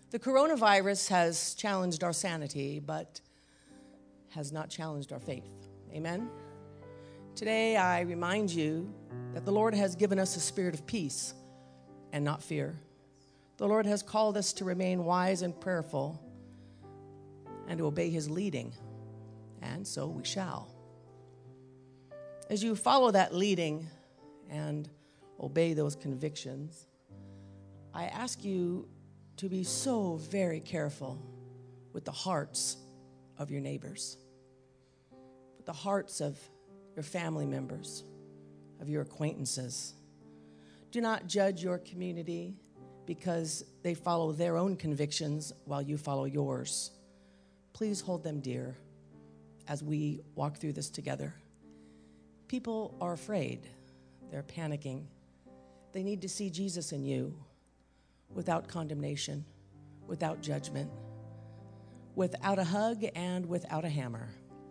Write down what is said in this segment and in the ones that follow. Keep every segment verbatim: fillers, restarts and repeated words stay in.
The coronavirus has challenged our sanity, but has not challenged our faith. Amen? Today, I remind you that the Lord has given us a spirit of peace and not fear. The Lord has called us to remain wise and prayerful and to obey his leading, and so we shall. As you follow that leading and obey those convictions, I ask you to be so very careful with the hearts of your neighbors, with the hearts of your family members, of your acquaintances. Do not judge your community because they follow their own convictions while you follow yours. Please hold them dear as we walk through this together. People are afraid. They're panicking. They need to see Jesus in you, without condemnation, without judgment, without a hug and without a hammer.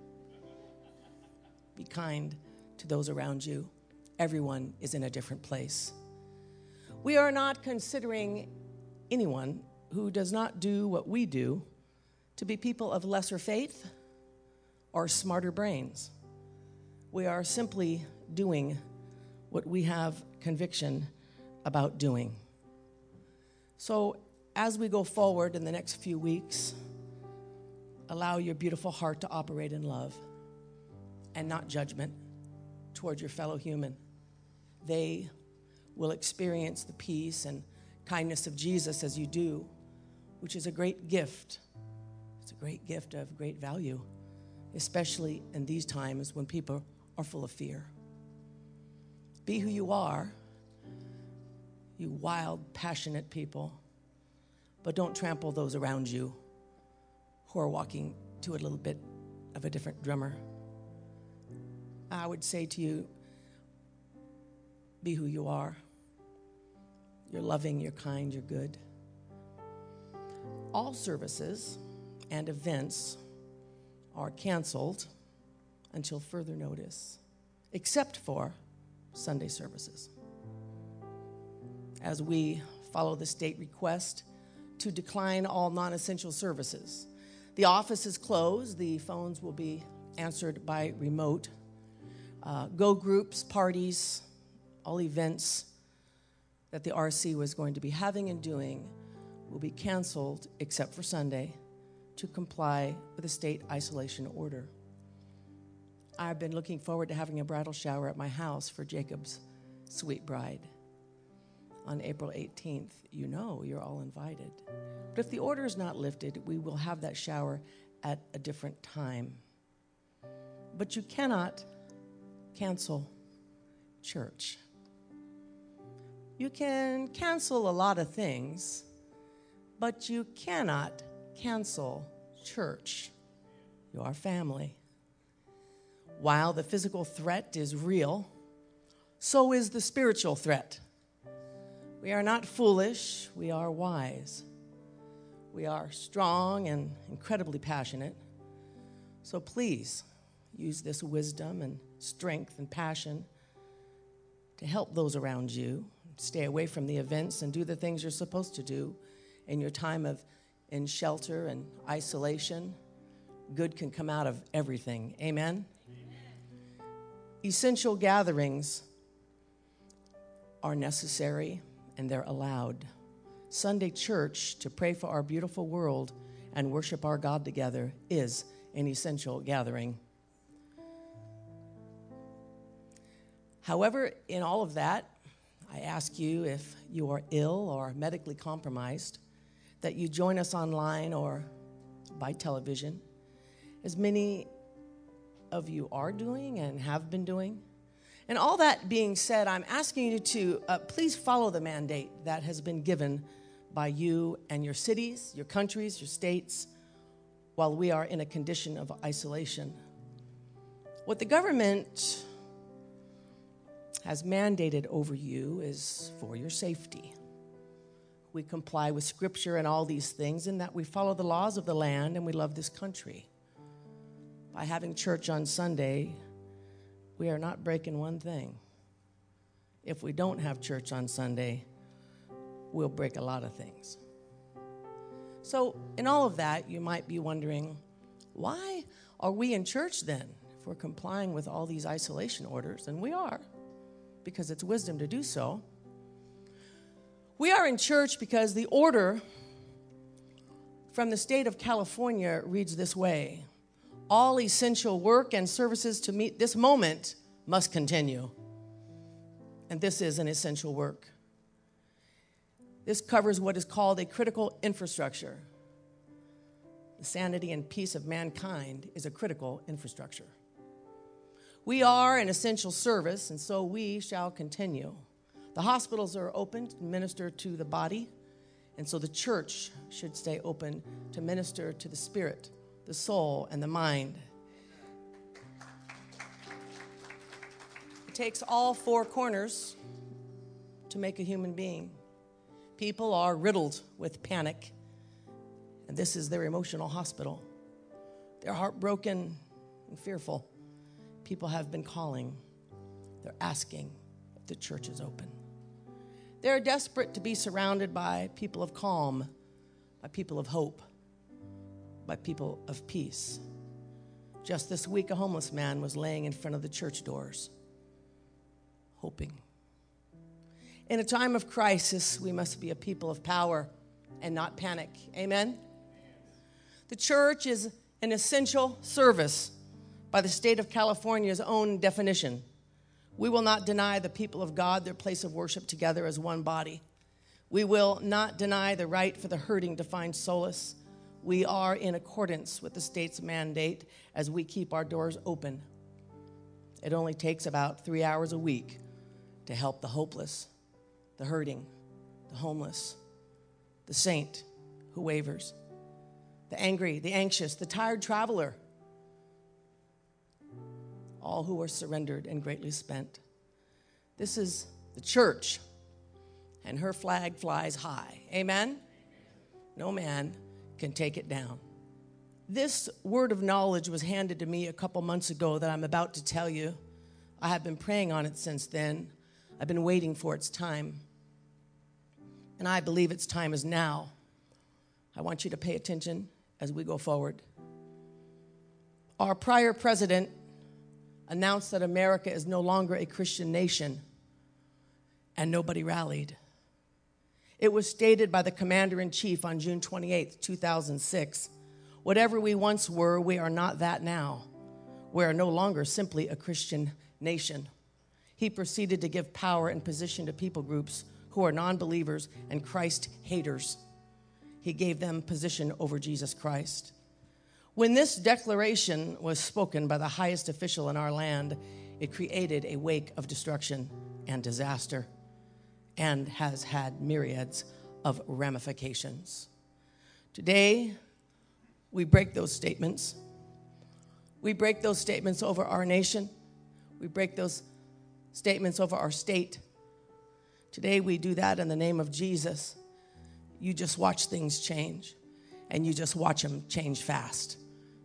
Be kind to those around you. Everyone is in a different place. We are not considering anyone who does not do what we do to be people of lesser faith or smarter brains. We are simply doing what we have conviction about doing. So as we go forward in the next few weeks, allow your beautiful heart to operate in love and not judgment toward your fellow human. They will experience the peace and kindness of Jesus as you do, which is a great gift. It's a great gift of great value, especially in these times when people are full of fear. Be who you are, you wild, passionate people, but don't trample those around you who are walking to a little bit of a different drummer. I would say to you, be who you are. You're loving, you're kind, you're good. All services and events are canceled until further notice, except for Sunday services, as we follow the state request to decline all non-essential services. The office is closed. The phones will be answered by remote. Uh, go groups, parties, all events that the R C was going to be having and doing will be canceled except for Sunday to comply with a state isolation order. I've been looking forward to having a bridal shower at my house for Jacob's sweet bride on April eighteenth. You know you're all invited. But if the order is not lifted, we will have that shower at a different time. But you cannot cancel church. You can cancel a lot of things, but you cannot cancel church, your family. While the physical threat is real, so is the spiritual threat. We are not foolish, we are wise. We are strong and incredibly passionate. So please use this wisdom and strength and passion to help those around you. Stay away from the events and do the things you're supposed to do in your time of in shelter and isolation. Good can come out of everything. Amen? Amen. Essential gatherings are necessary and they're allowed. Sunday church to pray for our beautiful world and worship our God together is an essential gathering. However, in all of that, I ask you, if you are ill or medically compromised, that you join us online or by television, as many of you are doing and have been doing. And all that being said, I'm asking you to uh, please follow the mandate that has been given by you and your cities, your countries, your states, while we are in a condition of isolation. What the government has mandated over you is for your safety. We comply with Scripture and all these things, in that we follow the laws of the land and we love this country. By having church on Sunday, we are not breaking one thing. If we don't have church on Sunday, we'll break a lot of things. So in all of that, you might be wondering, why are we in church then if we're complying with all these isolation orders? And we are, because it's wisdom to do so. We are in church because the order from the state of California reads this way: all essential work and services to meet this moment must continue. And this is an essential work. This covers what is called a critical infrastructure. The sanity and peace of mankind is a critical infrastructure. We are an essential service, and so we shall continue. The hospitals are open to minister to the body, and so the church should stay open to minister to the spirit, the soul, and the mind. It takes all four corners to make a human being. People are riddled with panic, and this is their emotional hospital. They're heartbroken and fearful. People have been calling. They're asking if the church is open. They're desperate to be surrounded by people of calm, by people of hope, by people of peace. Just this week, a homeless man was laying in front of the church doors, hoping. In a time of crisis, we must be a people of power and not panic. Amen? The church is an essential service by the state of California's own definition. We will not deny the people of God their place of worship together as one body. We will not deny the right for the hurting to find solace. We are in accordance with the state's mandate as we keep our doors open. It only takes about three hours a week to help the hopeless, the hurting, the homeless, the saint who wavers, the angry, the anxious, the tired traveler, all who are surrendered and greatly spent. This is the church, and her flag flies high. Amen? No man can take it down. This word of knowledge was handed to me a couple months ago that I'm about to tell you. I have been praying on it since then. I've been waiting for its time. And I believe its time is now. I want you to pay attention as we go forward. Our prior president announced that America is no longer a Christian nation, and nobody rallied. It was stated by the commander-in-chief on June twenty-eighth, two thousand six. Whatever we once were, we are not that now. We are no longer simply a Christian nation. He proceeded to give power and position to people groups who are non-believers and Christ haters. He gave them position over Jesus Christ. When this declaration was spoken by the highest official in our land, it created a wake of destruction and disaster and has had myriads of ramifications. Today, we break those statements. We break those statements over our nation. We break those statements over our state. Today, we do that in the name of Jesus. You just watch things change, and you just watch them change fast.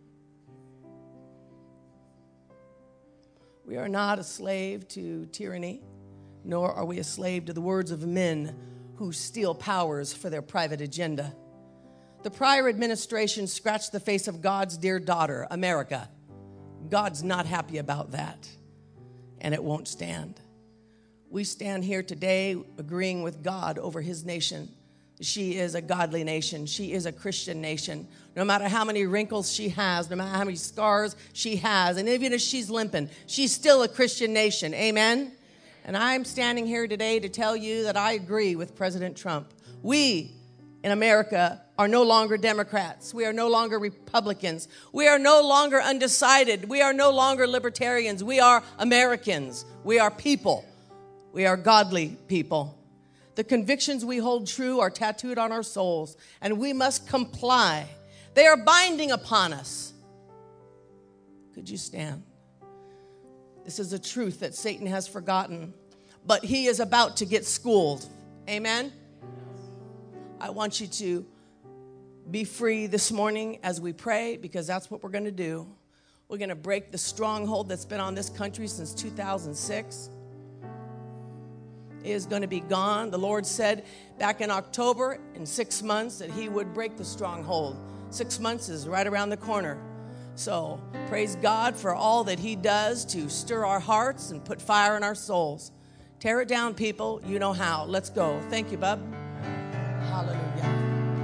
We are not a slave to tyranny, nor are we a slave to the words of men who steal powers for their private agenda. The prior administration scratched the face of God's dear daughter, America. God's not happy about that, and it won't stand. We stand here today agreeing with God over his nation. She is a godly nation. She is a Christian nation. No matter how many wrinkles she has, no matter how many scars she has, and even if she's limping, she's still a Christian nation. Amen? And I'm standing here today to tell you that I agree with President Trump. We in America are no longer Democrats. We are no longer Republicans. We are no longer undecided. We are no longer libertarians. We are Americans. We are people. We are godly people. The convictions we hold true are tattooed on our souls, and we must comply. They are binding upon us. Could you stand? This is a truth that Satan has forgotten, but he is about to get schooled. Amen? I want you to be free this morning as we pray, because that's what we're going to do. We're going to break the stronghold that's been on this country since two thousand six. is going to be gone. The Lord said back in October, in six months, that he would break the stronghold. Six months is right around the corner. So praise God for all that he does to stir our hearts and put fire in our souls. Tear it down, people. You know how. Let's go. Thank you, bub. Hallelujah.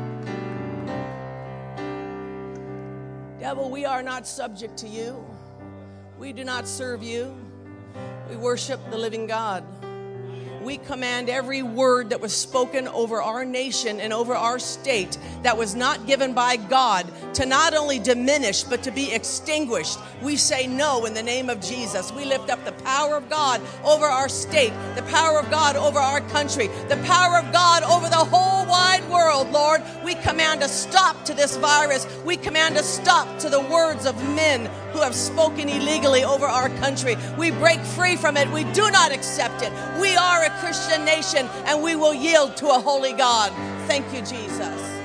Devil, we are not subject to you. We do not serve you. We worship the living God. We command every word that was spoken over our nation and over our state that was not given by God to not only diminish, but to be extinguished. We say no in the name of Jesus. We lift up the power of God over our state, the power of God over our country, the power of God over the whole wide world, Lord. We command a stop to this virus. We command a stop to the words of men who have spoken illegally over our country. We break free from it. We do not accept it. We are a Christian nation, and we will yield to a holy God. Thank you, Jesus.